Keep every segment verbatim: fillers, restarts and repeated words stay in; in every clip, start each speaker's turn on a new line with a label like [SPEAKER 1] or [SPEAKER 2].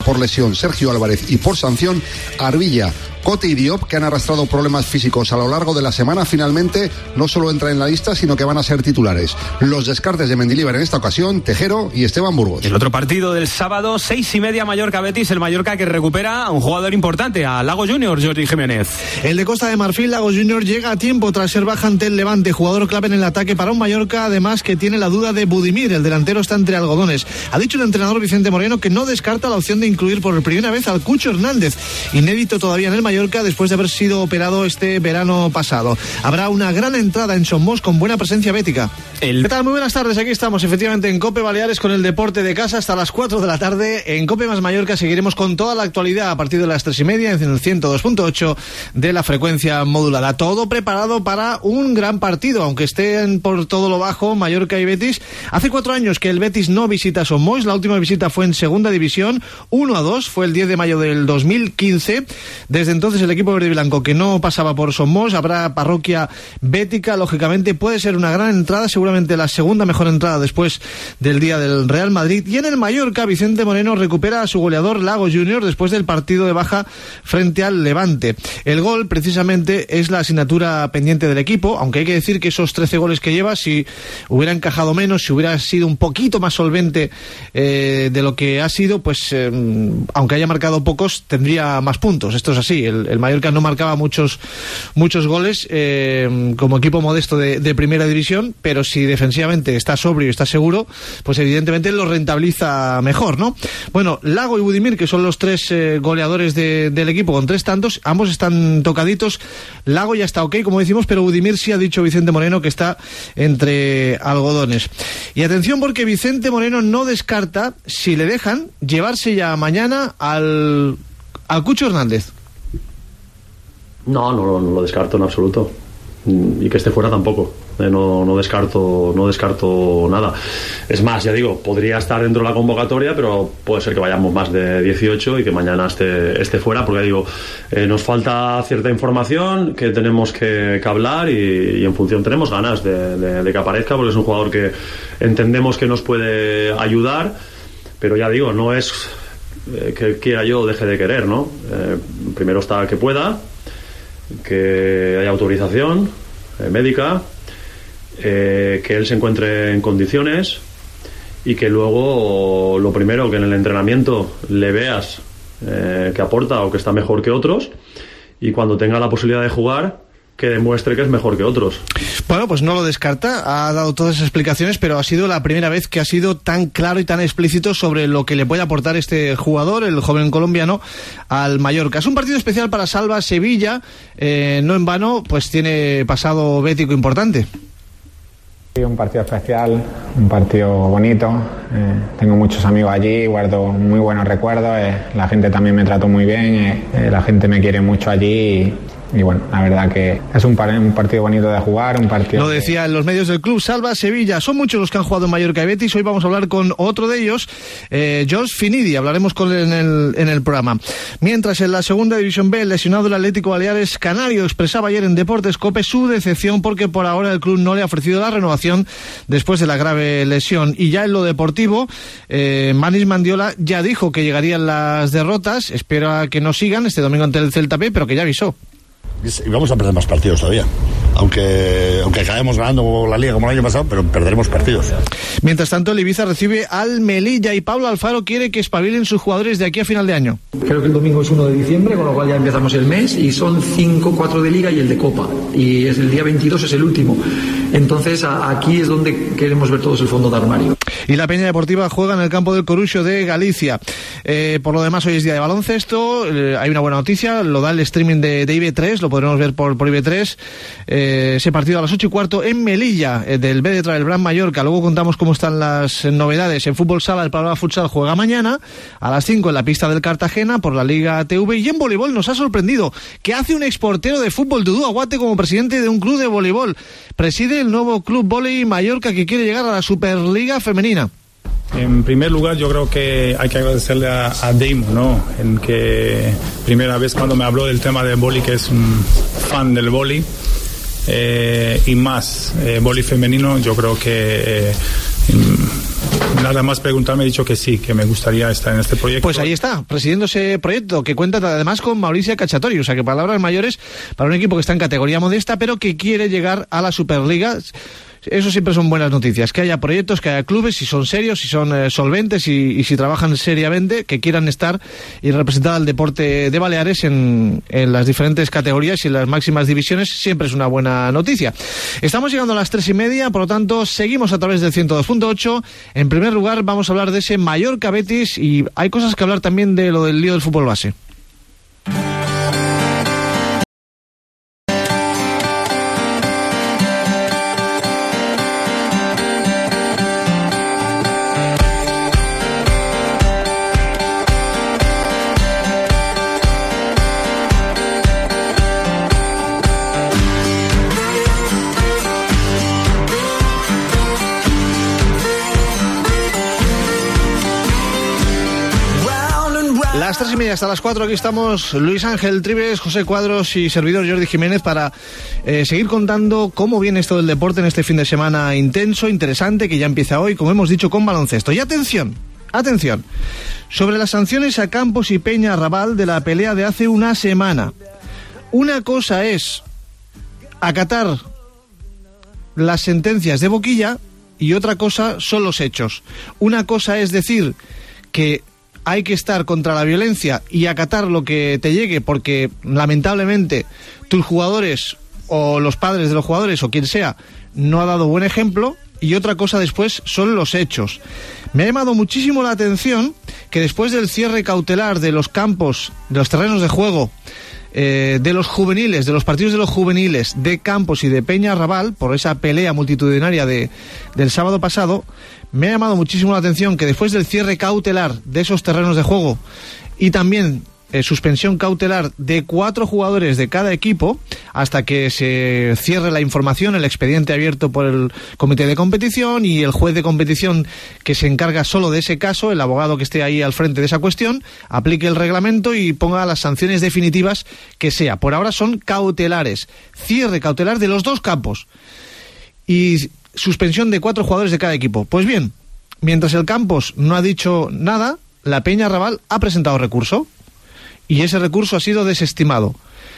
[SPEAKER 1] por lesión Sergio Álvarez y por sanción Arbilla. Cote y Diop, que han arrastrado problemas físicos a lo largo de la semana, finalmente no solo entran en la lista, sino que van a ser titulares. Los descartes de Mendilibar en esta ocasión, Tejero y Esteban Burgos.
[SPEAKER 2] El otro partido del sábado, seis y media, Mallorca-Betis, el Mallorca que recupera a un jugador importante, a Lago Junior, Jordi Jiménez.
[SPEAKER 3] El de Costa de Marfil, Lago Junior, llega a tiempo tras ser baja ante el Levante, jugador clave en el ataque para un Mallorca, además que tiene la duda de Budimir, el delantero está entre algodones. Ha dicho el entrenador Vicente Moreno que no descarta la opción de incluir por primera vez al Cucho Hernández, inédito todavía en el Mallorca después de haber sido operado este verano pasado. Habrá una gran entrada en Somos con buena presencia bética. El... ¿Qué tal? Muy buenas tardes, aquí estamos efectivamente en COPE Baleares con el deporte de casa hasta las cuatro de la tarde. En COPE más Mallorca seguiremos con toda la actualidad a partir de las tres y media en el ciento dos punto ocho de la frecuencia modulada. Todo preparado para un gran partido, aunque estén por todo lo bajo Mallorca y Betis. Hace cuatro años que el Betis no visita Somos, la última visita fue en segunda división, uno a dos, fue el diez de mayo del dos mil quince. Desde entonces el equipo verde y blanco que no pasaba por Somos, habrá parroquia bética, lógicamente puede ser una gran entrada, seguramente la segunda mejor entrada después del día del Real Madrid. Y en el Mallorca, Vicente Moreno recupera a su goleador Lago Junior después del partido de baja frente al Levante. El gol precisamente es la asignatura pendiente del equipo, aunque hay que decir que esos trece goles que lleva, si hubiera encajado menos, si hubiera sido un poquito más solvente eh, de lo que ha sido, pues eh, aunque haya marcado pocos, tendría más puntos. Esto es así, el, el Mallorca no marcaba muchos muchos goles eh, como equipo modesto de, de primera división, pero si defensivamente está sobrio y está seguro, pues evidentemente lo rentabiliza mejor, ¿no? Bueno, Lago y Budimir, que son los tres eh, goleadores de, del equipo con tres tantos, ambos están tocaditos. Lago ya está ok, como decimos, pero Budimir sí ha dicho Vicente Moreno que está entre algodones. Y atención, porque Vicente Moreno no descarta, si le dejan, llevarse ya mañana al, al Cucho Hernández.
[SPEAKER 4] No, no, no lo descarto en absoluto. Y que esté fuera tampoco. Eh, no, no descarto, no descarto nada. Es más, ya digo, podría estar dentro de la convocatoria, pero puede ser que vayamos más de dieciocho y que mañana esté, esté fuera, porque ya digo, eh, nos falta cierta información que tenemos que, que hablar y, y en función tenemos ganas de, de, de que aparezca, porque es un jugador que entendemos que nos puede ayudar, pero ya digo, no es eh, que quiera yo o deje de querer, ¿no? Eh, primero está que pueda, que haya autorización eh, médica, eh, que él se encuentre en condiciones y que luego lo primero, que en el entrenamiento le veas eh, que aporta o que está mejor que otros, y cuando tenga la posibilidad de jugar, que demuestre que es mejor que otros.
[SPEAKER 3] Bueno, pues no lo descarta, ha dado todas esas explicaciones, pero ha sido la primera vez que ha sido tan claro y tan explícito sobre lo que le puede aportar este jugador, el joven colombiano, al Mallorca. Es un partido especial para Salva Sevilla, eh, no en vano, pues tiene pasado bético importante.
[SPEAKER 5] Un partido especial, un partido bonito, eh, tengo muchos amigos allí, guardo muy buenos recuerdos, eh, la gente también me trató muy bien, eh, eh, la gente me quiere mucho allí y, y bueno, la verdad que es un, par- un partido bonito de jugar, un partido...
[SPEAKER 3] Lo decía en los medios del club, Salva Sevilla, son muchos los que han jugado en Mallorca y Betis, hoy vamos a hablar con otro de ellos, eh, George Finidi, hablaremos con él en el, en el programa. Mientras en la segunda división B, el lesionado del Atlético Baleares Canario expresaba ayer en Deportes COPE su decepción porque por ahora el club no le ha ofrecido la renovación después de la grave lesión. Y ya en lo deportivo, eh, Manis Mandiola ya dijo que llegarían las derrotas, espera que no sigan este domingo ante el Celta B, pero que ya avisó.
[SPEAKER 6] Y vamos a perder más partidos todavía, aunque aunque acabemos ganando la Liga como el año pasado, pero perderemos partidos.
[SPEAKER 3] Mientras tanto, el Ibiza recibe al Melilla y Pablo Alfaro quiere que espabilen sus jugadores de aquí a final de año.
[SPEAKER 7] Creo que el domingo es uno de diciembre, con lo cual ya empezamos el mes y son cinco, cuatro de Liga y el de Copa, y es el día veintidós es el último. Entonces a, aquí es donde queremos ver todos el fondo de armario.
[SPEAKER 3] Y la Peña Deportiva juega en el campo del Coruxo de Galicia. Eh, por lo demás, hoy es día de baloncesto, eh, hay una buena noticia, lo da el streaming de, de I B tres, lo podremos ver por, por I B tres, eh, ese partido a las ocho y cuarto en Melilla, eh, del B D Trail Brand Mallorca. Luego contamos cómo están las novedades. En fútbol sala, el Palma Futsal juega mañana a las cinco en la pista del Cartagena por la Liga T V, y en voleibol nos ha sorprendido que hace un exportero de fútbol, Dudu Aguate, como presidente de un club de voleibol. Preside el nuevo Club Voley Mallorca, que quiere llegar a la Superliga Femenina.
[SPEAKER 8] En primer lugar, yo creo que hay que agradecerle a, a Damon, ¿no? En que primera vez cuando me habló del tema del vóley, que es un fan del vóley, eh, y más eh, vóley femenino, yo creo que eh, nada más preguntar me he dicho que sí, que me gustaría estar en este proyecto.
[SPEAKER 3] Pues ahí está, presidiendo ese proyecto que cuenta además con Mauricio Cacciatori, o sea que palabras mayores para un equipo que está en categoría modesta pero que quiere llegar a la Superliga. Eso siempre son buenas noticias, que haya proyectos, que haya clubes, si son serios, si son eh, solventes y, y si trabajan seriamente, que quieran estar y representar al deporte de Baleares en, en las diferentes categorías y en las máximas divisiones, siempre es una buena noticia. Estamos llegando a las tres y media, por lo tanto seguimos a través del ciento dos punto ocho. En primer lugar vamos a hablar de ese Mallorca Betis y hay cosas que hablar también de lo del lío del fútbol base. Las tres y media hasta las cuatro, aquí estamos Luis Ángel Trives, José Cuadros y servidor Jordi Jiménez para eh, seguir contando cómo viene esto del deporte en este fin de semana intenso, interesante, que ya empieza hoy, como hemos dicho, con baloncesto. Y atención, atención, sobre las sanciones a Campos y Peña Raval de la pelea de hace una semana. Una cosa es acatar las sentencias de boquilla y otra cosa son los hechos. Una cosa es decir que hay que estar contra la violencia y acatar lo que te llegue porque lamentablemente tus jugadores o los padres de los jugadores o quien sea no ha dado buen ejemplo, y otra cosa después son los hechos. Me ha llamado muchísimo la atención que después del cierre cautelar de los campos, de los terrenos de juego, eh, de los juveniles, de los partidos de los juveniles de Campos y de Peña Raval por esa pelea multitudinaria de, del sábado pasado, me ha llamado muchísimo la atención que después del cierre cautelar de esos terrenos de juego y también eh, suspensión cautelar de cuatro jugadores de cada equipo hasta que se cierre la información, el expediente abierto por el comité de competición y el juez de competición que se encarga solo de ese caso, el abogado que esté ahí al frente de esa cuestión, aplique el reglamento y ponga las sanciones definitivas que sea. Por ahora son cautelares, cierre cautelar de los dos campos y suspensión de cuatro jugadores de cada equipo. Pues bien, mientras el Campos no ha dicho nada, la Peña Raval ha presentado recurso y ese recurso ha sido desestimado.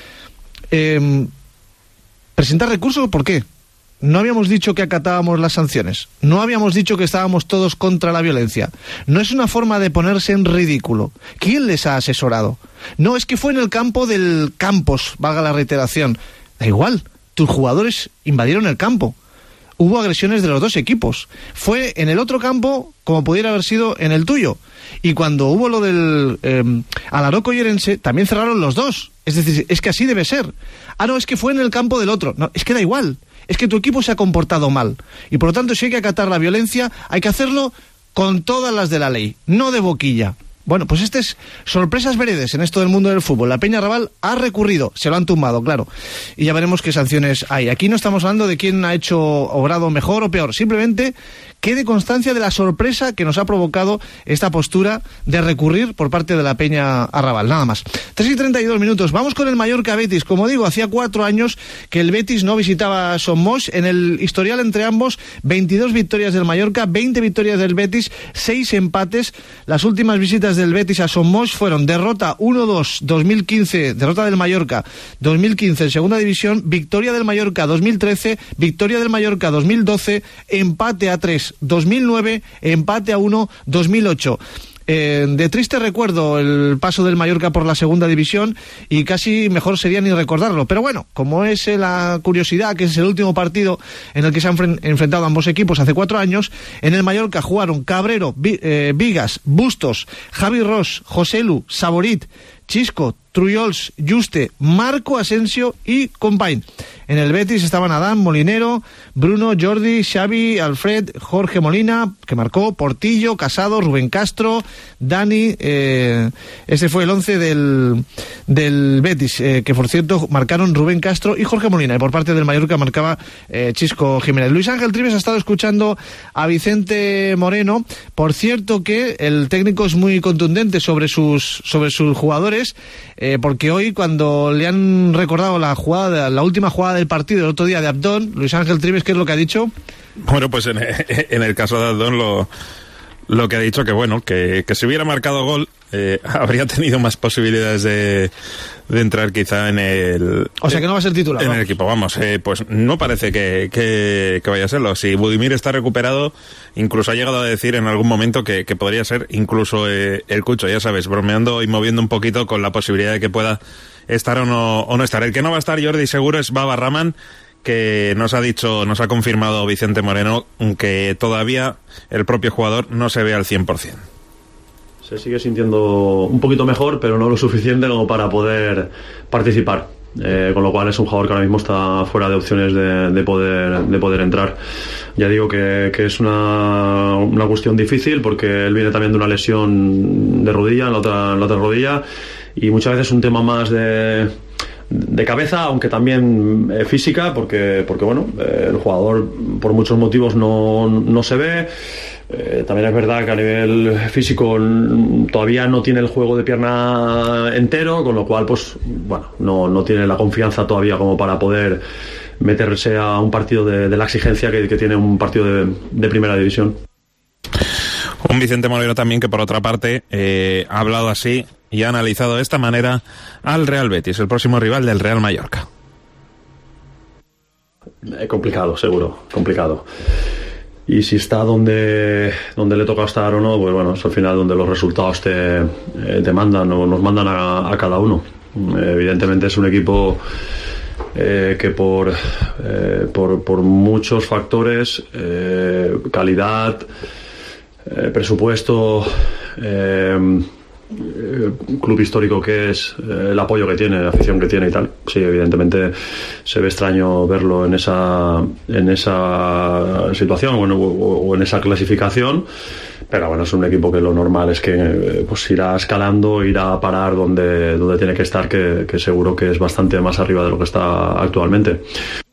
[SPEAKER 3] Eh, ¿Presentar recurso por qué? No habíamos dicho que acatábamos las sanciones, no habíamos dicho que estábamos todos contra la violencia. No es una forma de ponerse en ridículo. ¿Quién les ha asesorado? No, es que fue en el campo del Campos, valga la reiteración. Da igual, tus jugadores invadieron el campo. Hubo agresiones de los dos equipos. Fue en el otro campo como pudiera haber sido en el tuyo. Y cuando hubo lo del eh, Alaroko y Orense, también cerraron los dos. Es decir, es que así debe ser. Ah, no, es que fue en el campo del otro. No, es que da igual. Es que tu equipo se ha comportado mal. Y por lo tanto, si hay que acatar la violencia, hay que hacerlo con todas las de la ley, no de boquilla. Bueno, pues este es sorpresas veredes en esto del mundo del fútbol. La Peña Raval ha recurrido, se lo han tumbado, claro. Y ya veremos qué sanciones hay. Aquí no estamos hablando de quién ha hecho obrado mejor o peor. Simplemente quede constancia de la sorpresa que nos ha provocado esta postura de recurrir por parte de la Peña Raval. Nada más. tres y treinta y dos minutos. Vamos con el Mallorca Betis. Como digo, hacía cuatro años que el Betis no visitaba Somos. En el historial entre ambos, veintidós victorias del Mallorca, veinte victorias del Betis, seis empates. Las últimas visitas del Betis a Somos fueron derrota uno dos dos mil quince, derrota del Mallorca dos mil quince en segunda división, victoria del Mallorca dos mil trece, victoria del Mallorca dos mil doce, empate a tres dos mil nueve, empate a uno dos mil ocho. Eh, de triste recuerdo el paso del Mallorca por la segunda división y casi mejor sería ni recordarlo, pero bueno, como es la curiosidad que es el último partido en el que se han enfrentado ambos equipos hace cuatro años, en el Mallorca jugaron Cabrero, Vi, eh, Vigas, Bustos, Javi Ross, Joselu, Saborit, Chisco, Truyols, Juste, Marco Asensio y Compain. En el Betis estaban Adán, Molinero, Bruno, Jordi, Xavi, Alfred, Jorge Molina, que marcó, Portillo, Casado, Rubén Castro, Dani. Eh, ese fue el once del, del Betis, eh, que por cierto marcaron Rubén Castro y Jorge Molina. Y por parte del Mallorca marcaba eh, Chisco Jiménez. Luis Ángel Trives ha estado escuchando a Vicente Moreno. Por cierto que el técnico es muy contundente sobre sus, sobre sus jugadores. Eh, porque hoy cuando le han recordado la jugada, la última jugada del partido el otro día de Abdón, Luis Ángel Trives, ¿qué es lo que ha dicho?
[SPEAKER 9] Bueno, pues en, en el caso de Abdón lo, lo que ha dicho, que bueno, que, que si hubiera marcado gol, eh, habría tenido más posibilidades de, de entrar quizá en el...
[SPEAKER 3] O sea que no va a ser titular.
[SPEAKER 9] En
[SPEAKER 3] vamos.
[SPEAKER 9] el equipo, vamos, eh, pues no parece que, que, que vaya a serlo. Si Budimir está recuperado, incluso ha llegado a decir en algún momento que, que podría ser incluso eh, el Cucho, ya sabes, bromeando y moviendo un poquito con la posibilidad de que pueda estar o no, o no estar. El que no va a estar, Jordi, seguro es Baba Rahman, que nos ha dicho, nos ha confirmado Vicente Moreno, que todavía el propio jugador no se ve al cien por ciento.
[SPEAKER 4] Se sigue sintiendo un poquito mejor, pero no lo suficiente como para poder participar. Eh, con lo cual es un jugador que ahora mismo está fuera de opciones de, de poder de poder entrar. Ya digo que, que es una, una cuestión difícil, porque él viene también de una lesión de rodilla en la otra, en la otra rodilla, y muchas veces es un tema más de de cabeza, aunque también eh, física, porque porque bueno, eh, el jugador por muchos motivos no, no se ve. Eh, también es verdad que a nivel físico n- todavía no tiene el juego de pierna entero, con lo cual pues bueno, no, no tiene la confianza todavía como para poder meterse a un partido de, de la exigencia que, que tiene un partido de, de primera división.
[SPEAKER 9] Un Vicente Moreno también que, por otra parte, eh, ha hablado así y ha analizado de esta manera al Real Betis, el próximo rival del Real Mallorca.
[SPEAKER 4] Eh, complicado, seguro, complicado. Y si está donde, donde le toca estar o no, pues bueno, es al final donde los resultados te, eh, te mandan o nos mandan a, a cada uno. Eh, evidentemente es un equipo eh, que por, eh, por, por muchos factores, eh, calidad, eh, presupuesto, eh, club histórico que es, eh, el apoyo que tiene, la afición que tiene y tal, sí, evidentemente se ve extraño verlo en esa en esa situación o en, o, o en esa clasificación, pero bueno, es un equipo que lo normal es que eh, pues irá escalando, irá a parar donde, donde tiene que estar, que, que seguro que es bastante más arriba de lo que está actualmente.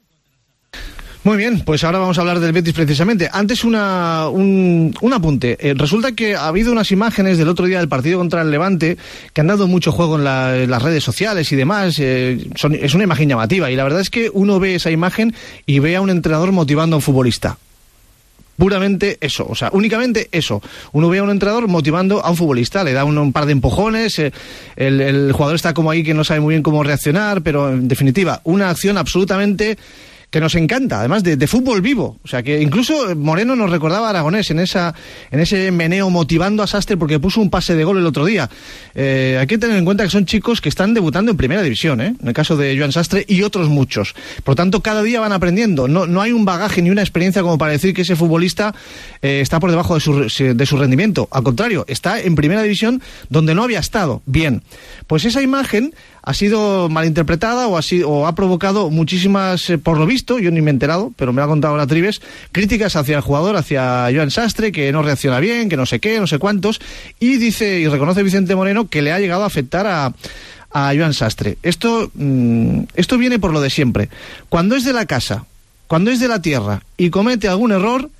[SPEAKER 3] Muy bien, pues ahora vamos a hablar del Betis precisamente. Antes una, un, un apunte. Eh, resulta que ha habido unas imágenes del otro día del partido contra el Levante que han dado mucho juego en, la, en las redes sociales y demás. Eh, son, es una imagen llamativa y la verdad es que uno ve esa imagen y ve a un entrenador motivando a un futbolista. Puramente eso, o sea, únicamente eso. Uno ve a un entrenador motivando a un futbolista, le da un, un par de empujones, eh, el, el jugador está como ahí que no sabe muy bien cómo reaccionar, pero en definitiva, una acción absolutamente que nos encanta, además de, de fútbol vivo. O sea, que incluso Moreno nos recordaba a Aragonés en esa en ese meneo motivando a Sastre porque puso un pase de gol el otro día. Eh, hay que tener en cuenta que son chicos que están debutando en primera división, ¿eh? En el caso de Joan Sastre y otros muchos. Por lo tanto, cada día van aprendiendo. No, no hay un bagaje ni una experiencia como para decir que ese futbolista eh, está por debajo de su, de su rendimiento. Al contrario, está en primera división donde no había estado. Bien, pues esa imagen ha sido malinterpretada o ha, sido, o ha provocado muchísimas, eh, por lo visto, yo ni me he enterado, pero me lo ha contado la Trives, críticas hacia el jugador, hacia Joan Sastre, que no reacciona bien, que no sé qué, no sé cuántos, y dice y reconoce Vicente Moreno que le ha llegado a afectar a, a Joan Sastre. Esto, mmm, esto viene por lo de siempre. Cuando es de la casa, cuando es de la tierra y comete algún error,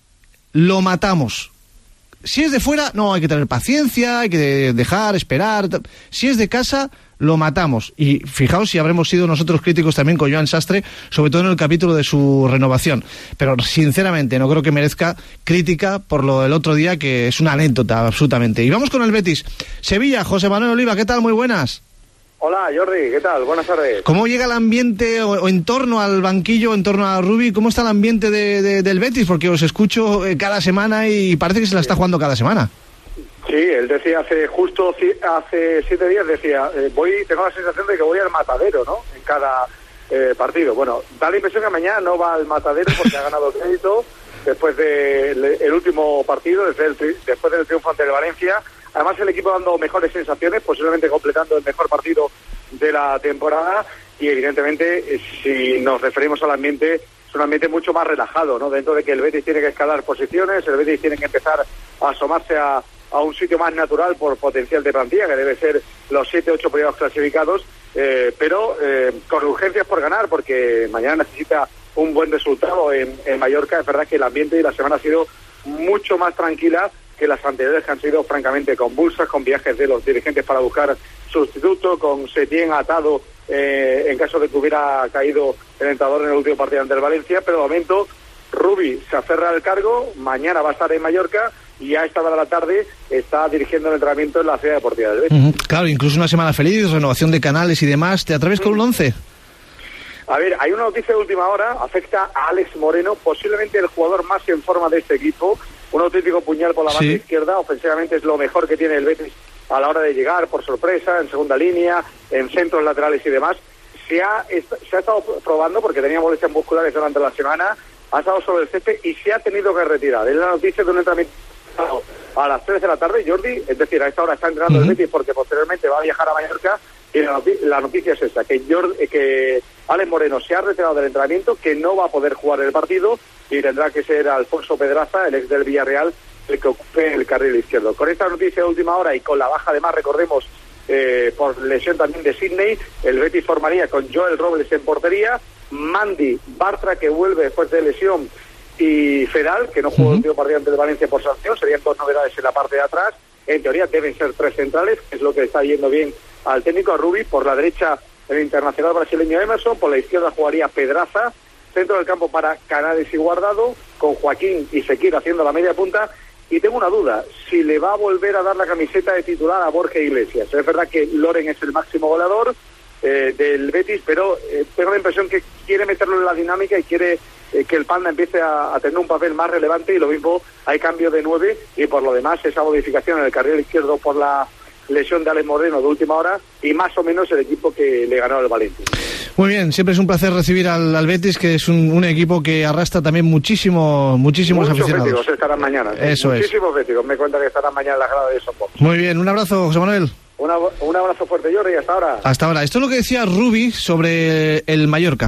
[SPEAKER 3] lo matamos. Si es de fuera, no, hay que tener paciencia, hay que dejar, esperar. Si es de casa, lo matamos. Y fijaos si habremos sido nosotros críticos también con Joan Sastre, sobre todo en el capítulo de su renovación. Pero sinceramente no creo que merezca crítica por lo del otro día, que es una anécdota absolutamente. Y vamos con el Betis. Sevilla, José Manuel Oliva, ¿qué tal? Muy buenas.
[SPEAKER 10] Hola Jordi, ¿qué tal? Buenas tardes.
[SPEAKER 3] ¿Cómo llega el ambiente o, o en torno al banquillo, en torno a Rubi? ¿Cómo está el ambiente de, de, del Betis? Porque os escucho eh, cada semana y parece que se la está jugando cada semana.
[SPEAKER 10] Sí, él decía hace justo hace siete días, decía, eh, voy tengo la sensación de que voy al matadero, ¿no? En cada eh, partido. Bueno, da la impresión que mañana no va al matadero porque ha ganado crédito después del de último partido, desde el, después del triunfo ante el Valencia. Además, el equipo dando mejores sensaciones, posiblemente completando el mejor partido de la temporada. Y evidentemente, si nos referimos al ambiente, es un ambiente mucho más relajado, ¿no? Dentro de que el Betis tiene que escalar posiciones, el Betis tiene que empezar a asomarse a, a un sitio más natural por potencial de plantilla, que debe ser los siete, ocho primeros clasificados, eh, pero eh, con urgencias por ganar, porque mañana necesita un buen resultado en, en Mallorca. Es verdad que el ambiente y la semana ha sido mucho más tranquila que las anteriores, que han sido francamente convulsas, con viajes de los dirigentes para buscar sustituto, con Setién atado eh, en caso de que hubiera caído el entrenador en el último partido ante el Valencia. Pero de momento Rubi se aferra al cargo, mañana va a estar en Mallorca y a esta hora de la tarde está dirigiendo el entrenamiento en la Ciudad Deportiva del Betis.
[SPEAKER 3] Uh-huh. Claro, incluso una semana feliz, renovación de canales y demás. ¿Te atreves con un once?
[SPEAKER 10] A ver, hay una noticia de última hora, afecta a Alex Moreno, posiblemente el jugador más en forma de este equipo, un auténtico puñal por la banda sí. izquierda, ofensivamente es lo mejor que tiene el Betis a la hora de llegar, por sorpresa, en segunda línea, en centros laterales y demás. Se ha, se ha estado probando, porque tenía molestias musculares durante la semana, ha estado sobre el césped y se ha tenido que retirar. Es la noticia de un entrenamiento a las tres de la tarde, Jordi, es decir, a esta hora está entrenando uh-huh. el Betis porque posteriormente va a viajar a Mallorca. Y la, noti- la noticia es esta, que, Jordi, que Alex Moreno se ha retirado del entrenamiento, que no va a poder jugar el partido y tendrá que ser Alfonso Pedraza, el ex del Villarreal, el que ocupe el carril izquierdo. Con esta noticia de última hora y con la baja, además, recordemos, eh, por lesión también de Sidney, el Betis formaría con Joel Robles en portería, Mandy, Bartra, que vuelve después de lesión, y Fedal, que no jugó uh-huh. el último partido ante el Valencia por sanción. Serían dos novedades en la parte de atrás. En teoría deben ser tres centrales, que es lo que está yendo bien al técnico, a Rubi. Por la derecha el internacional brasileño Emerson, por la izquierda jugaría Pedraza, centro del campo para Canales y Guardado, con Joaquín y Fekir haciendo la media punta. Y tengo una duda, si le va a volver a dar la camiseta de titular a Borja Iglesias. Es verdad que Loren es el máximo goleador eh, del Betis, pero eh, tengo la impresión que quiere meterlo en la dinámica y quiere eh, que el Panda empiece a, a tener un papel más relevante, y lo mismo hay cambio de nueve, y por lo demás esa modificación en el carril izquierdo por la lesión de Alex Moreno de última hora, y más o menos el equipo que le ganó al Valencia.
[SPEAKER 3] Muy bien, siempre es un placer recibir al, al Betis, que es un, un equipo que arrastra también muchísimo, muchísimos
[SPEAKER 10] Muchos
[SPEAKER 3] aficionados.
[SPEAKER 10] Muchos béticos estarán mañana. ¿sí?
[SPEAKER 3] Eso
[SPEAKER 10] Muchísimos
[SPEAKER 3] es.
[SPEAKER 10] béticos, me cuenta que estarán mañana en la grada de Sopor.
[SPEAKER 3] Muy bien, un abrazo, José Manuel.
[SPEAKER 10] Una, un abrazo fuerte, Jordi, y hasta ahora.
[SPEAKER 3] Hasta ahora. Esto es lo que decía Rubi sobre el Mallorca.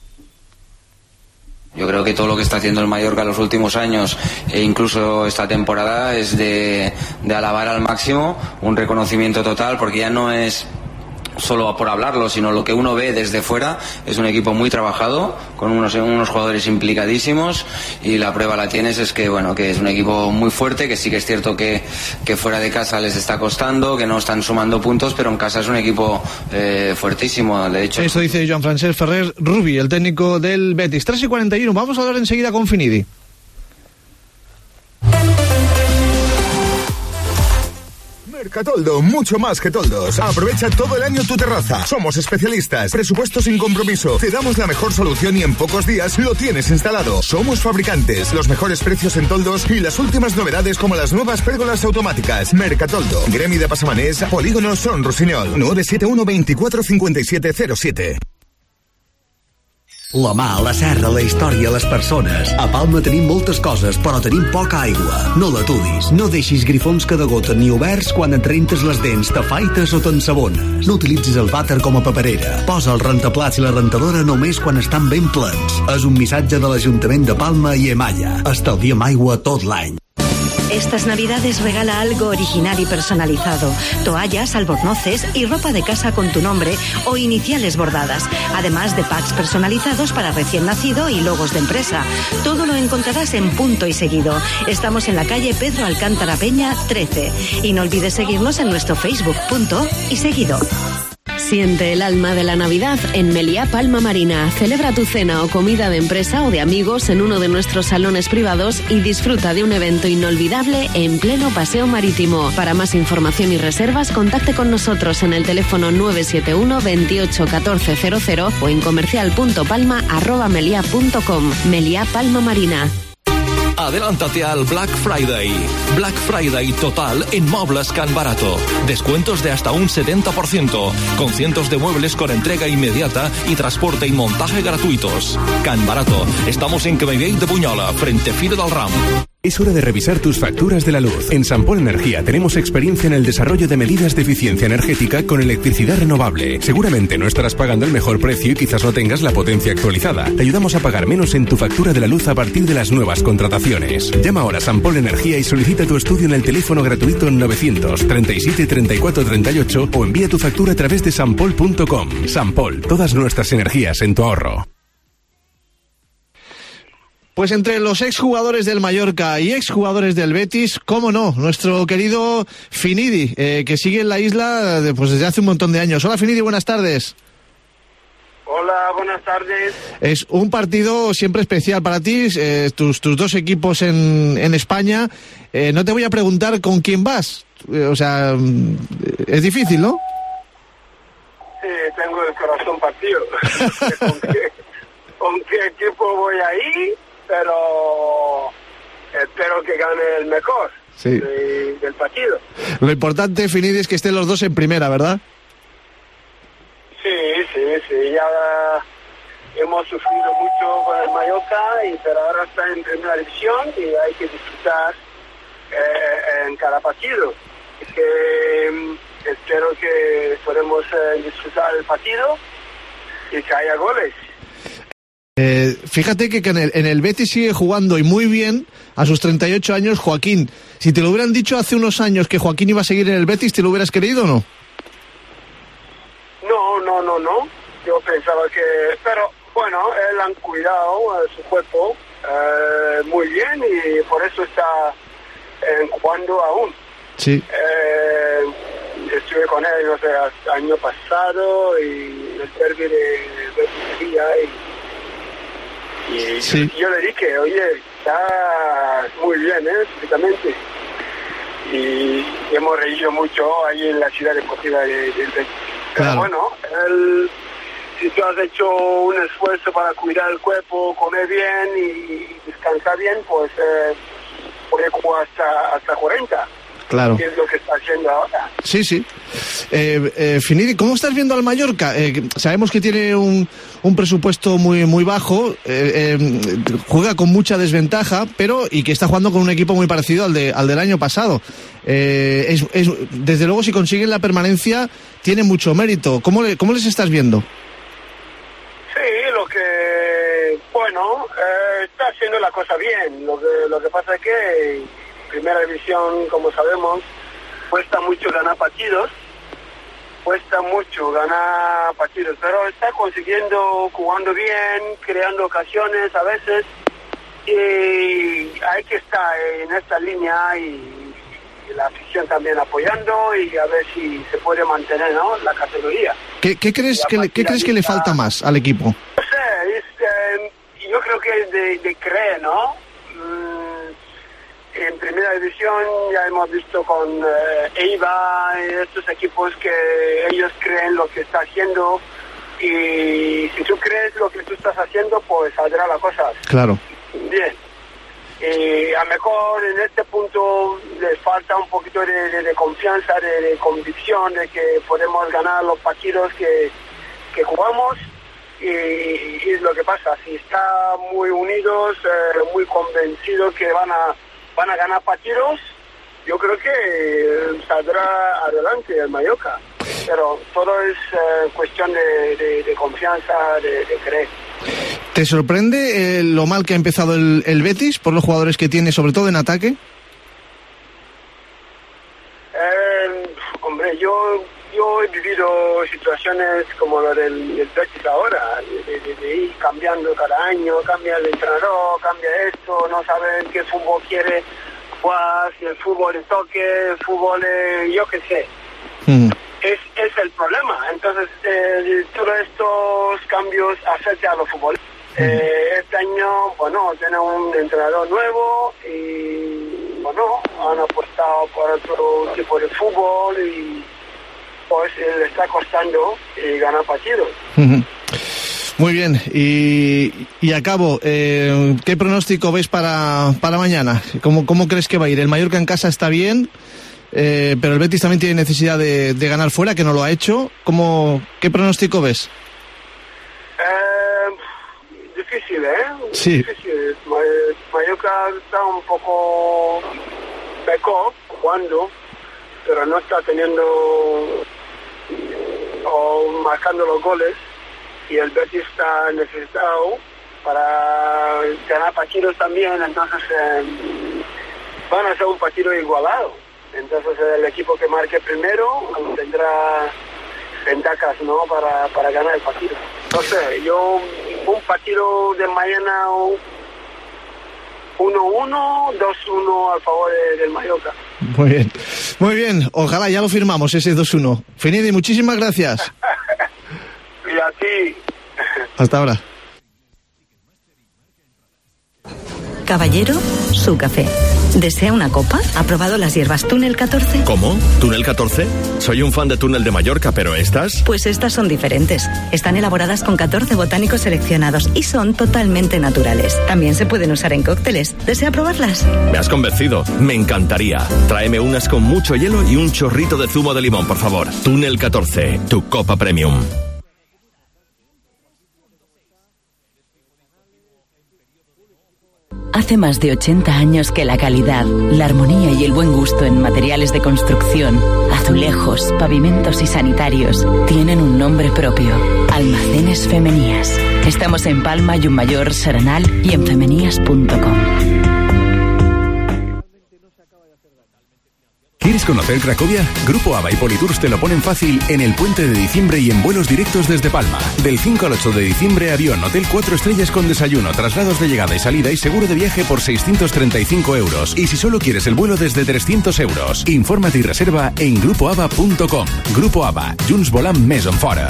[SPEAKER 11] Yo creo que todo lo que está haciendo el Mallorca en los últimos años e incluso esta temporada es de, de alabar al máximo, un reconocimiento total, porque ya no es solo por hablarlo, sino lo que uno ve desde fuera. Es un equipo muy trabajado, con unos, unos jugadores implicadísimos, y la prueba la tienes es que bueno, que es un equipo muy fuerte, que sí que es cierto que, que fuera de casa les está costando, que no están sumando puntos, pero en casa es un equipo eh, fuertísimo, de hecho.
[SPEAKER 3] Esto dice Joan-Francesc Ferrer Rubi, el técnico del Betis. tres y cuarenta y uno, vamos a hablar enseguida con Finidi.
[SPEAKER 12] Mercatoldo, mucho más que toldos. Aprovecha todo el año tu terraza. Somos especialistas. Presupuesto sin compromiso. Te damos la mejor solución y en pocos días lo tienes instalado. Somos fabricantes. Los mejores precios en toldos y las últimas novedades como las nuevas pérgolas automáticas. Mercatoldo. Gremi de Passamanés, Polígono Son Rossinyol. nueve siete uno, veinticuatro cincuenta y siete cero siete.
[SPEAKER 13] La mà, la serra, la història, les persones. A Palma tenim moltes coses, però tenim poca aigua. No l'aturis. No deixis grifons que degoten ni oberts quan et rentes les dents, t'afaites o t'ensabones. No utilitzis el vàter com a paperera. Posa el rentaplats i la rentadora només quan estan ben plens. És un missatge de l'Ajuntament de Palma i Emalla. Estalviem aigua tot l'any.
[SPEAKER 14] Estas navidades regala algo original y personalizado. Toallas, albornoces y ropa de casa con tu nombre o iniciales bordadas. Además de packs personalizados para recién nacido y logos de empresa. Todo lo encontrarás en Punto y Seguido. Estamos en la calle Pedro Alcántara Peña trece. Y no olvides seguirnos en nuestro Facebook, Punto y Seguido.
[SPEAKER 15] Siente el alma de la Navidad en Meliá Palma Marina. Celebra tu cena o comida de empresa o de amigos en uno de nuestros salones privados y disfruta de un evento inolvidable en pleno paseo marítimo. Para más información y reservas, contacte con nosotros en el teléfono nueve siete uno, veintiocho, catorce cero cero o en comercial.palma arroba meliá punto com. Meliá Palma Marina.
[SPEAKER 16] Adelántate al Black Friday. Black Friday total en Muebles Can Barato. Descuentos de hasta un setenta por ciento, con cientos de muebles con entrega inmediata y transporte y montaje gratuitos. Can Barato. Estamos en Camellera de Bunyola, frente a Fira del Ram.
[SPEAKER 17] Es hora de revisar tus facturas de la luz. En Sampol Energía tenemos experiencia en el desarrollo de medidas de eficiencia energética con electricidad renovable. Seguramente no estarás pagando el mejor precio y quizás no tengas la potencia actualizada. Te ayudamos a pagar menos en tu factura de la luz a partir de las nuevas contrataciones. Llama ahora a Sampol Energía y solicita tu estudio en el teléfono gratuito novecientos treinta y siete, treinta y cuatro, treinta y ocho o envía tu factura a través de sampol punto com. Sampol, todas nuestras energías en tu ahorro.
[SPEAKER 3] Pues entre los exjugadores del Mallorca y exjugadores del Betis, cómo no, nuestro querido Finidi, eh, que sigue en la isla de, pues desde hace un montón de años. Hola Finidi, buenas tardes.
[SPEAKER 10] Hola.
[SPEAKER 18] Hola, buenas tardes.
[SPEAKER 3] Es un partido siempre especial para ti, eh, tus, tus dos equipos en, en España. Eh, no te voy a preguntar con quién vas, eh, o sea, es difícil, ¿no?
[SPEAKER 18] Sí, tengo el corazón partido. ¿Con, qué, ¿Con qué equipo voy ahí? Pero espero que gane el mejor
[SPEAKER 3] sí.
[SPEAKER 18] de, del partido.
[SPEAKER 3] Lo importante, Finidi, es que estén los dos en primera, ¿verdad?
[SPEAKER 18] Sí, sí, sí. Ya hemos sufrido mucho con el Mallorca, y, pero ahora está en primera división y hay que disfrutar eh, en cada partido. Es que um, espero que podamos eh, disfrutar el partido y que haya goles.
[SPEAKER 3] Eh, fíjate que, que en, el, en el Betis sigue jugando y muy bien a sus treinta y ocho años Joaquín. Si te lo hubieran dicho hace unos años que Joaquín iba a seguir en el Betis, ¿te lo hubieras creído o no?
[SPEAKER 18] No, no, no, no. Yo pensaba que... Pero bueno, él han cuidado eh, su cuerpo eh, muy bien y por eso está eh, jugando aún.
[SPEAKER 3] Sí.
[SPEAKER 18] Eh, estuve con él, no sé, el año pasado y el derbi de, de Sevilla y... Y sí. yo, yo le dije, oye, está muy bien, ¿eh? Físicamente. Y hemos reído mucho ahí en la ciudad deportiva de, de, de... Pero claro. Bueno, el, si tú has hecho un esfuerzo para cuidar el cuerpo, comer bien y descansar bien, pues eh, puede jugar hasta, hasta cuarenta.
[SPEAKER 3] Claro.
[SPEAKER 18] ¿Qué es lo que está haciendo ahora?
[SPEAKER 3] Sí, sí. Eh, eh, Finidi, ¿cómo estás viendo al Mallorca? Eh, sabemos que tiene un, un presupuesto muy muy bajo, eh, eh, juega con mucha desventaja, pero y que está jugando con un equipo muy parecido al, de, al del año pasado. Eh, es, es, desde luego, si consiguen la permanencia, tiene mucho mérito. ¿Cómo, le, cómo les estás viendo?
[SPEAKER 18] Sí, lo que... Bueno, eh, está haciendo la cosa bien. Lo que, lo que pasa es que... Primera división, como sabemos, cuesta mucho ganar partidos, cuesta mucho ganar partidos, pero está consiguiendo, jugando bien, creando ocasiones a veces, y hay que estar en esta línea y, y la afición también apoyando y a ver si se puede mantener, ¿no?, la categoría.
[SPEAKER 3] ¿Qué, qué crees que le, ¿qué crees que le falta más al equipo?
[SPEAKER 18] No sé, es, eh, yo creo que es de, de creer, ¿no? Mm, En primera división ya hemos visto con eh, Eibar y estos equipos que ellos creen lo que está haciendo y si tú crees lo que tú estás haciendo, pues saldrá la cosa.
[SPEAKER 3] Claro.
[SPEAKER 18] Bien. Y a lo mejor en este punto les falta un poquito de, de, de confianza, de, de convicción de que podemos ganar los partidos que, que jugamos y, y es lo que pasa. Si están muy unidos, eh, muy convencidos que van a van a ganar partidos, yo creo que saldrá adelante el Mallorca. Pero todo es eh, cuestión de, de, de confianza, de, de creer.
[SPEAKER 3] ¿Te sorprende eh, lo mal que ha empezado el, el Betis por los jugadores que tiene, sobre todo en ataque?
[SPEAKER 18] Eh, hombre, yo yo he vivido situaciones como la del, del Betis ahora, de, de, de ir cambiando cada año, cambia el entrenador, cambia esto, no saben qué fútbol quiere jugar, si el fútbol de toque, el fútbol de, yo qué sé. Mm. Es, es el problema. Entonces, eh, todos estos cambios afectan a los futbolistas. Mm. Eh, este año, bueno, tiene un entrenador nuevo y, bueno, han apostado por otro tipo de fútbol y pues le está costando eh, ganar partidos.
[SPEAKER 3] Uh-huh. Muy bien, y, y a cabo, eh, ¿qué pronóstico ves para, para mañana? ¿Cómo, ¿Cómo crees que va a ir? El Mallorca en casa está bien, eh, pero el Betis también tiene necesidad de, de ganar fuera, que no lo ha hecho. ¿Cómo, ¿Qué pronóstico ves?
[SPEAKER 18] Eh, difícil, ¿eh?
[SPEAKER 3] Sí.
[SPEAKER 18] Difícil. Mallorca está un poco pecó jugando, pero no está teniendo o marcando los goles y el Betis está necesitado para ganar partidos también, entonces eh, van a ser un partido igualado, entonces el equipo que marque primero tendrá ventajas, ¿no?, para, para ganar el partido. No sé, yo un partido de mañana uno uno, dos uno a favor de, del Mallorca.
[SPEAKER 3] Muy bien, muy bien, ojalá ya lo firmamos ese dos uno. Finidi, muchísimas gracias.
[SPEAKER 18] Y a ti.
[SPEAKER 3] Hasta ahora.
[SPEAKER 14] Caballero, su café. ¿Desea una copa? ¿Ha probado las hierbas Túnel catorce?
[SPEAKER 19] ¿Cómo? ¿Túnel catorce? Soy un fan de Túnel de Mallorca, pero ¿estas?
[SPEAKER 14] Pues estas son diferentes. Están elaboradas con catorce botánicos seleccionados y son totalmente naturales. También se pueden usar en cócteles. ¿Desea probarlas?
[SPEAKER 19] Me has convencido. Me encantaría. Tráeme unas con mucho hielo y un chorrito de zumo de limón, por favor. Túnel catorce, tu copa premium.
[SPEAKER 20] Hace más de ochenta años que la calidad, la armonía y el buen gusto en materiales de construcción, azulejos, pavimentos y sanitarios tienen un nombre propio. Almacenes Femenías. Estamos en Palma, Llumayor, Serenal y en femenías punto com.
[SPEAKER 17] ¿Quieres conocer Cracovia? Grupo ABA y Politours te lo ponen fácil en el puente de diciembre y en vuelos directos desde Palma. Del cinco al ocho de diciembre, avión, hotel cuatro estrellas con desayuno, traslados de llegada y salida y seguro de viaje por seiscientos treinta y cinco euros. Y si solo quieres el vuelo, desde trescientos euros. Infórmate y reserva en grupo aba punto com. Grupo ABA, Junts volem més enfora.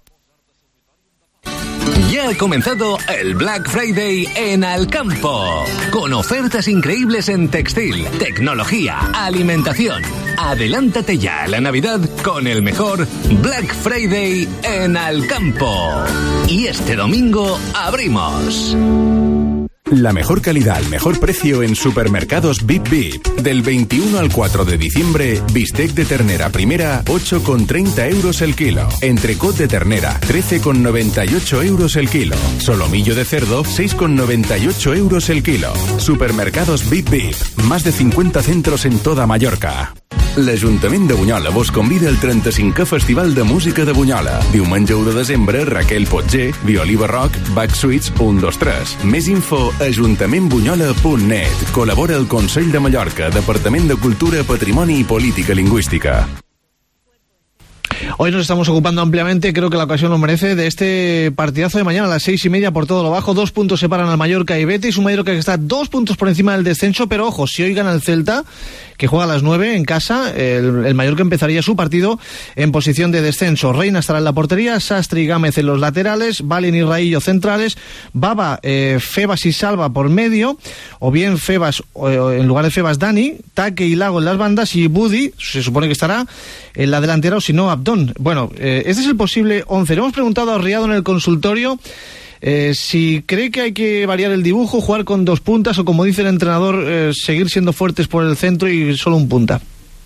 [SPEAKER 13] Ya ha comenzado el Black Friday en Alcampo, con ofertas increíbles en textil, tecnología, alimentación. Adelántate ya a la Navidad con el mejor Black Friday en Alcampo. Y este domingo abrimos.
[SPEAKER 17] La mejor calidad al mejor precio en Supermercados Bip Bip. Del veintiuno al cuatro de diciembre, bistec de ternera primera, ocho con treinta euros el kilo. Entrecot de ternera, trece con noventa y ocho euros el kilo. Solomillo de cerdo, seis con noventa y ocho euros el kilo. Supermercados Bip Bip. Más de cincuenta centros en toda Mallorca. L'Ajuntament de Bunyola vos convida al trenta-cinquè Festival de Música de Bunyola. Diumenge u de desembre, Raquel Potger, violí barroc, Bach Suites, un, dos, tres. Més info, ajuntament bunyola punt net. Col·labora el Consell de Mallorca, Departament de Cultura, Patrimoni i Política Lingüística.
[SPEAKER 3] Hoy nos estamos ocupando ampliamente, creo que la ocasión lo merece, de este partidazo de mañana a las seis y media por todo lo bajo. Dos puntos separan al Mallorca y Betis, un Mallorca que está dos puntos por encima del descenso, pero ojo, si hoy gana el Celta, que juega a las nueve en casa, el, el Mallorca empezaría su partido en posición de descenso. Reina estará en la portería, Sastre y Gámez en los laterales, Valen y Raillo centrales, Baba, eh, Febas y Salva por medio, o bien Febas, eh, en lugar de Febas, Dani, Taque y Lago en las bandas, y Budi, se supone que estará en la delantera, o si no, Abdón. Bueno, eh, este es el posible once. Le hemos preguntado a Riado en el consultorio eh, si cree que hay que variar el dibujo, jugar con dos puntas o, como dice el entrenador, eh, seguir siendo fuertes por el centro y solo un punta.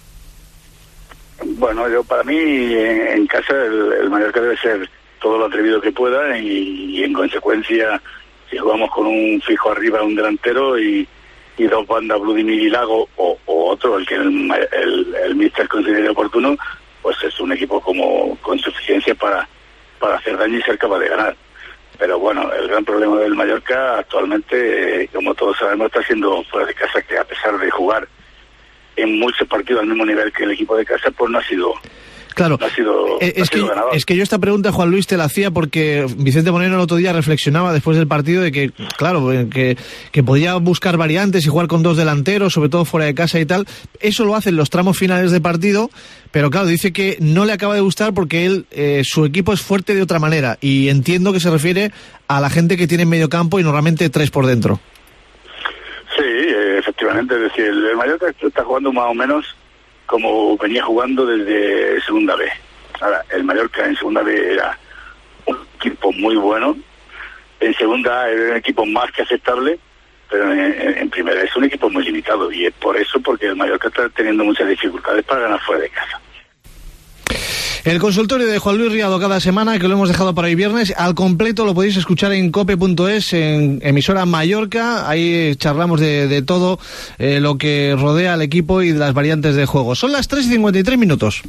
[SPEAKER 6] Bueno, yo para mí en, en casa el, el Mallorca debe ser todo lo atrevido que pueda y, y en consecuencia si jugamos con un fijo arriba, un delantero y, y dos bandas, Vladimir y Lago o, o otro, el que el, el, el míster considere oportuno, pues es un equipo como con suficiencia para, para hacer daño y ser capaz de ganar. Pero bueno, el gran problema del Mallorca actualmente, eh, como todos sabemos, está siendo fuera de casa, que a pesar de jugar en muchos partidos al mismo nivel que el equipo de casa, pues no ha sido...
[SPEAKER 3] Claro,
[SPEAKER 6] no ha sido,
[SPEAKER 3] es,
[SPEAKER 6] no ha
[SPEAKER 3] que,
[SPEAKER 6] sido
[SPEAKER 3] es que yo esta pregunta, Juan Luis, te la hacía porque Vicente Moreno el otro día reflexionaba después del partido de que, claro, que, que podía buscar variantes y jugar con dos delanteros, sobre todo fuera de casa y tal. Eso lo hace en los tramos finales de partido, pero claro, dice que no le acaba de gustar porque él, eh, su equipo es fuerte de otra manera, y entiendo que se refiere a la gente que tiene en medio campo y normalmente tres por dentro.
[SPEAKER 6] Sí, efectivamente, es decir, el Mallorca está jugando más o menos como venía jugando desde Segunda B. Ahora, el Mallorca en Segunda B era un equipo muy bueno, en Segunda A era un equipo más que aceptable, pero en, en, en Primera es un equipo muy limitado, y es por eso, porque el Mallorca está teniendo muchas dificultades para ganar fuera de casa.
[SPEAKER 3] El consultorio de Juan Luis Riado cada semana, que lo hemos dejado para hoy viernes, al completo lo podéis escuchar en cope punto es, en emisora Mallorca. Ahí charlamos de, de todo eh, lo que rodea al equipo y de las variantes de juego. Son las tres y cincuenta y tres minutos.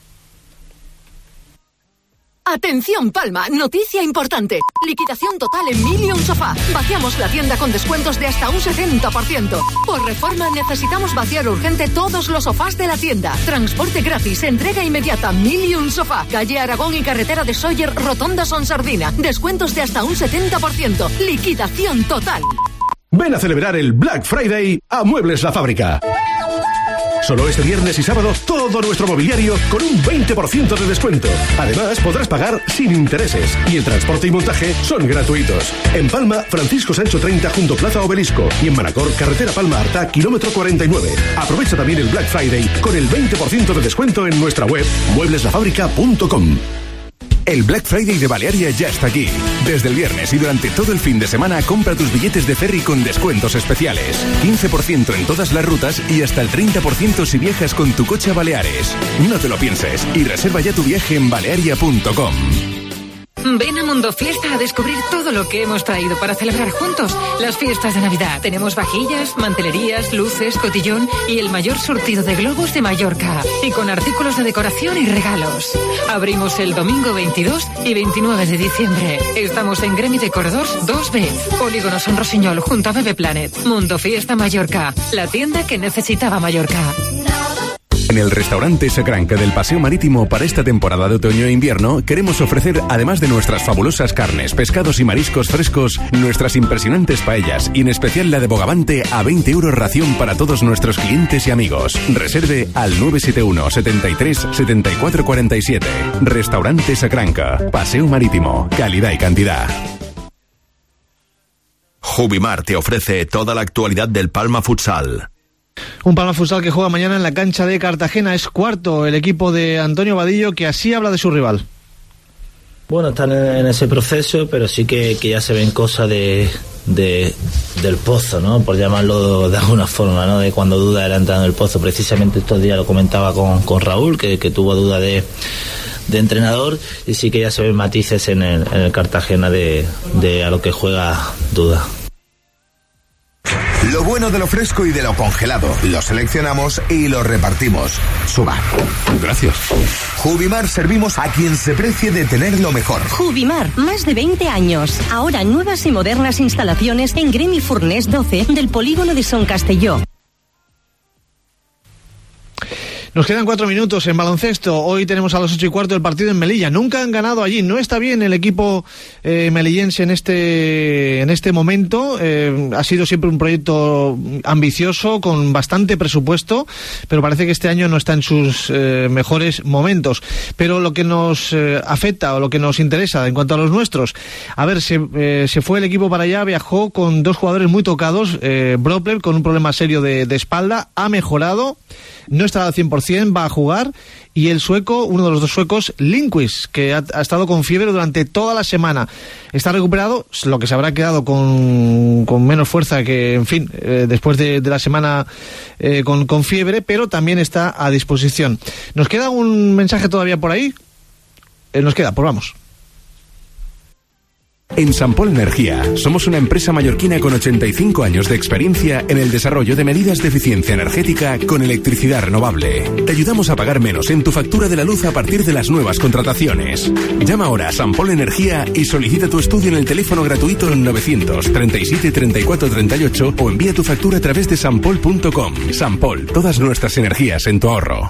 [SPEAKER 21] Atención Palma, noticia importante. Liquidación total en Million Sofá. Vaciamos la tienda con descuentos de hasta un setenta por ciento. Por reforma necesitamos vaciar urgente todos los sofás de la tienda. Transporte gratis, entrega inmediata. Million Sofá. Calle Aragón y carretera de Sóller, Rotonda Son Sardina. Descuentos de hasta un setenta por ciento. Liquidación total.
[SPEAKER 17] Ven a celebrar el Black Friday a Muebles La Fábrica. Solo este viernes y sábado, todo nuestro mobiliario con un veinte por ciento de descuento. Además, podrás pagar sin intereses. Y el transporte y montaje son gratuitos. En Palma, Francisco Sancho treinta junto Plaza Obelisco. Y en Manacor, carretera Palma-Arta, kilómetro cuarenta y nueve. Aprovecha también el Black Friday con el veinte por ciento de descuento en nuestra web muebleslafábrica punto com. El Black Friday de Balearia ya está aquí. Desde el viernes y durante todo el fin de semana compra tus billetes de ferry con descuentos especiales. quince por ciento en todas las rutas y hasta el treinta por ciento si viajas con tu coche a Baleares. No te lo pienses y reserva ya tu viaje en balearia punto com.
[SPEAKER 1] Ven a Mundo Fiesta a descubrir todo lo que hemos traído para celebrar juntos las fiestas de Navidad. Tenemos vajillas, mantelerías, luces, cotillón y el mayor surtido de globos de Mallorca. Y con artículos de decoración y regalos. Abrimos el domingo veintidós y veintinueve de diciembre. Estamos en Gremi de Corredors dos B, Polígono Son Rosiñol, junto a Bebe Planet. Mundo Fiesta Mallorca, la tienda que necesitaba Mallorca.
[SPEAKER 17] En el restaurante Sacranca del Paseo Marítimo para esta temporada de otoño e invierno queremos ofrecer, además de nuestras fabulosas carnes, pescados y mariscos frescos, nuestras impresionantes paellas y en especial la de Bogavante a veinte euros ración para todos nuestros clientes y amigos. Reserve al nueve siete uno, setenta y tres, setenta y cuatro cuarenta y siete. Restaurante Sacranca, Paseo Marítimo, calidad y cantidad.
[SPEAKER 19] Jubimar te ofrece toda la actualidad del Palma Futsal.
[SPEAKER 3] Un Palma Futsal que juega mañana en la cancha de Cartagena. Es cuarto el equipo de Antonio Vadillo, que así habla de su rival.
[SPEAKER 22] Bueno, están en ese proceso, pero sí que, que ya se ven cosas de, de, del pozo, ¿no? Por llamarlo de alguna forma, ¿no? De cuando duda era entrar en el pozo. Precisamente estos días lo comentaba con, con Raúl, que, que tuvo duda de, de entrenador, y sí que ya se ven matices en el, en el Cartagena de, de a lo que juega duda.
[SPEAKER 12] Lo bueno de lo fresco y de lo congelado. Lo seleccionamos y lo repartimos. Suba. Gracias. Jubimar servimos a quien se precie de tener lo mejor.
[SPEAKER 14] Jubimar, más de veinte años. Ahora nuevas y modernas instalaciones en Gremi Furnés doce del polígono de Son Castelló.
[SPEAKER 3] Nos quedan cuatro minutos en baloncesto. Hoy tenemos a las ocho y cuarto el partido en Melilla. Nunca han ganado allí. No está bien el equipo eh, melillense en este en este momento. Eh, ha sido siempre un proyecto ambicioso, con bastante presupuesto, pero parece que este año no está en sus eh, mejores momentos. Pero lo que nos eh, afecta o lo que nos interesa en cuanto a los nuestros, a ver, se, eh, se fue el equipo para allá, viajó con dos jugadores muy tocados. Eh, Bropler con un problema serio de, de espalda, ha mejorado. No está al cien por ciento, va a jugar. Y el sueco, uno de los dos suecos, Lindqvist, que ha, ha estado con fiebre durante toda la semana. Está recuperado, lo que se habrá quedado con, con menos fuerza que, en fin, eh, después de, de la semana eh, con, con fiebre, pero también está a disposición. ¿Nos queda un mensaje todavía por ahí? Eh, nos queda, pues vamos.
[SPEAKER 17] En Sampol Energía somos una empresa mallorquina con ochenta y cinco años de experiencia en el desarrollo de medidas de eficiencia energética con electricidad renovable. Te ayudamos a pagar menos en tu factura de la luz a partir de las nuevas contrataciones. Llama ahora a Sampol Energía y solicita tu estudio en el teléfono gratuito en novecientos treinta y siete, treinta y cuatro, treinta y ocho o envía tu factura a través de sampol punto com. Sampol, todas nuestras energías en tu ahorro.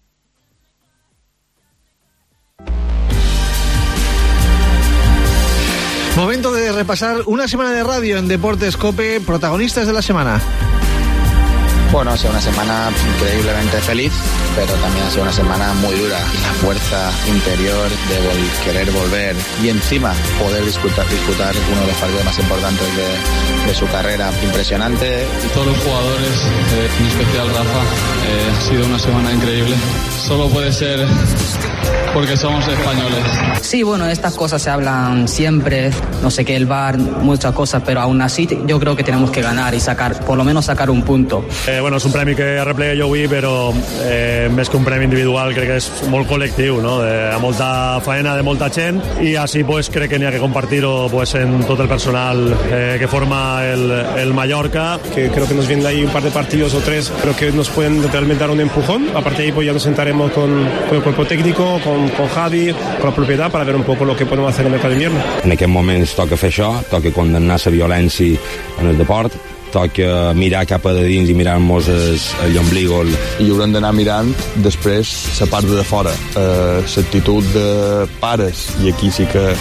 [SPEAKER 3] Momento de repasar una semana de radio en Deportes COPE, protagonistas de la semana.
[SPEAKER 23] Bueno, ha sido una semana increíblemente feliz, pero también ha sido una semana muy dura. Y la fuerza interior de vol- querer volver y encima poder disputar, disputar uno de los partidos más importantes de, de su carrera. Impresionante.
[SPEAKER 24] Todos los jugadores, eh, en especial Rafa, eh, ha sido una semana increíble. Solo puede ser porque somos españoles.
[SPEAKER 25] Sí, bueno, estas cosas se hablan siempre, no sé qué, el V A R, muchas cosas, pero aún así yo creo que tenemos que ganar y sacar, por lo menos sacar un punto.
[SPEAKER 4] Eh, bueno, és un premi que arreplega jo avui, però eh, més que un premi individual crec que és molt col·lectiu, no? De, a molta faena de molta gent, i així pues, crec que n'hi ha que compartir-ho pues, en tot el personal eh, que forma el, el Mallorca.
[SPEAKER 26] Que creo que nos vienen ahí un par de partidos o tres, creo que nos pueden realmente dar un empujón. A partir de ahí pues, ya nos sentaremos con, con el cuerpo técnico, con, con Javi, con la propiedad, para ver un poco lo que podemos hacer en el mercado de invierno.
[SPEAKER 27] En aquest moments toca fer això, toca condemnar la violència en el deport, toca mirar cap a dins i mirar-nos l'ombligo.
[SPEAKER 28] I haurem d'anar mirant després la part de fora, eh, l'actitud de pares, i aquí sí que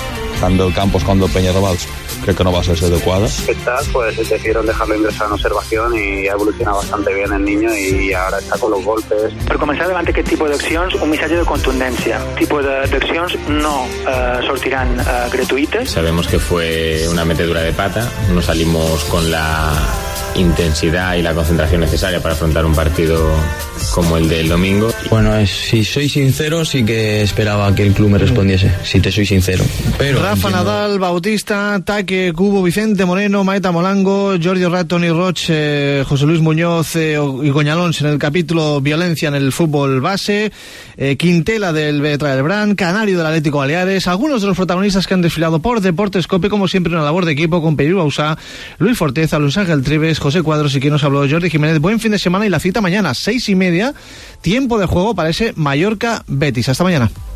[SPEAKER 2] utilizando el campo cuando Peñarrols, creo que no va a ser adecuada.
[SPEAKER 5] Estas, pues decidieron dejarlo ingresar en observación y ha evolucionado bastante bien el niño y ahora está con los golpes.
[SPEAKER 7] Per començar, davant aquest tipus d'accions, un missatge de contundència. Tipus d'accions no eh, sortiran eh, gratuïtes.
[SPEAKER 8] Sabemos que fue una metedura de pata, no salimos con la intensidad y la concentración necesaria para afrontar un partido como el del domingo.
[SPEAKER 9] Bueno, es, si soy sincero, sí que esperaba que el club me respondiese, si te soy sincero. Pero
[SPEAKER 3] Rafa entiendo... Nadal, Bautista, Taque, Cubo, Vicente Moreno, Maeta Molango, Jordi Orrat, Toni Roig, eh, José Luis Muñoz eh, y Goñalons en el capítulo Violencia en el fútbol base, eh, Quintela del Betra del Brand, Canario del Atlético Baleares, algunos de los protagonistas que han desfilado por Deportes Cope, como siempre una labor de equipo con Pedro Bausá, Luis Forteza, Luis Ángel Trives, José Cuadros y quien nos habló, Jordi Jiménez. Buen fin de semana y la cita mañana, seis y media, tiempo de juego para ese Mallorca Betis. Hasta mañana.